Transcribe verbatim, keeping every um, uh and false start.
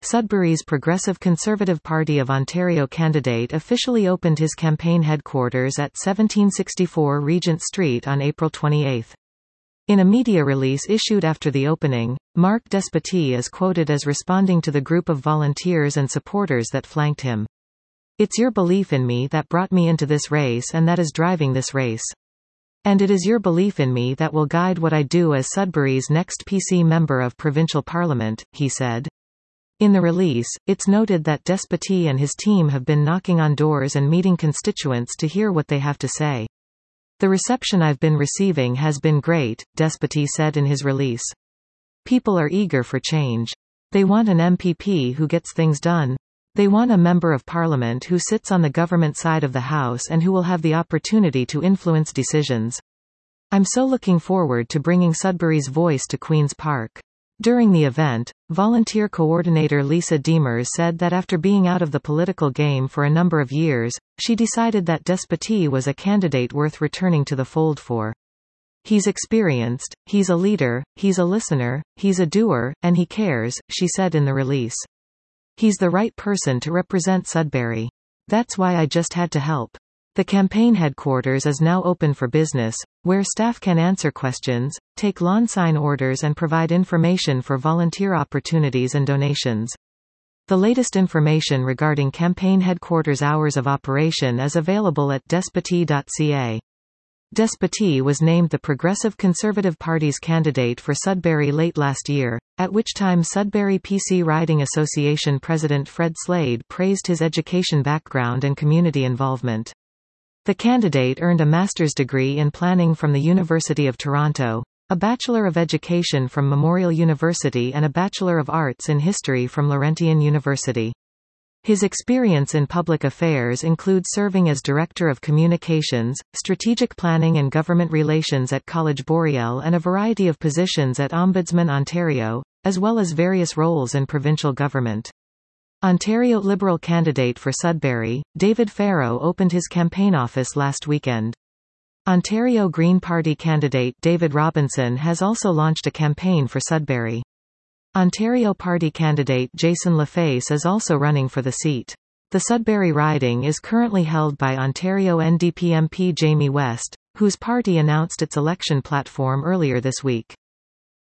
Sudbury's Progressive Conservative Party of Ontario candidate officially opened his campaign headquarters at seventeen sixty-four Regent Street on April twenty-eighth. In a media release issued after the opening, Mark Despotie is quoted as responding to the group of volunteers and supporters that flanked him. "It's your belief in me that brought me into this race and that is driving this race. And it is your belief in me that will guide what I do as Sudbury's next P C Member of Provincial Parliament," he said. In the release, it's noted that Despotie and his team have been knocking on doors and meeting constituents to hear what they have to say. "The reception I've been receiving has been great," Despotie said in his release. "People are eager for change. They want an M P P who gets things done. They want a Member of Parliament who sits on the government side of the House and who will have the opportunity to influence decisions. I'm so looking forward to bringing Sudbury's voice to Queen's Park." During the event, volunteer coordinator Lisa Demers said that after being out of the political game for a number of years, she decided that Despotie was a candidate worth returning to the fold for. "He's experienced, he's a leader, he's a listener, he's a doer, and he cares," she said in the release. "He's the right person to represent Sudbury. That's why I just had to help." The campaign headquarters is now open for business, where staff can answer questions, take lawn sign orders and provide information for volunteer opportunities and donations. The latest information regarding campaign headquarters hours of operation is available at despotie dot c a. Despotie was named the Progressive Conservative Party's candidate for Sudbury late last year, at which time Sudbury P C Riding Association President Fred Slade praised his education background and community involvement. The candidate earned a master's degree in planning from the University of Toronto, a Bachelor of Education from Memorial University and a Bachelor of Arts in History from Laurentian University. His experience in public affairs includes serving as Director of Communications, Strategic Planning and Government Relations at College Boreal and a variety of positions at Ombudsman Ontario, as well as various roles in provincial government. Ontario Liberal candidate for Sudbury, David Farrow opened his campaign office last weekend. Ontario Green Party candidate David Robinson has also launched a campaign for Sudbury. Ontario Party candidate Jason Laface is also running for the seat. The Sudbury riding is currently held by Ontario N D P M P Jamie West, whose party announced its election platform earlier this week.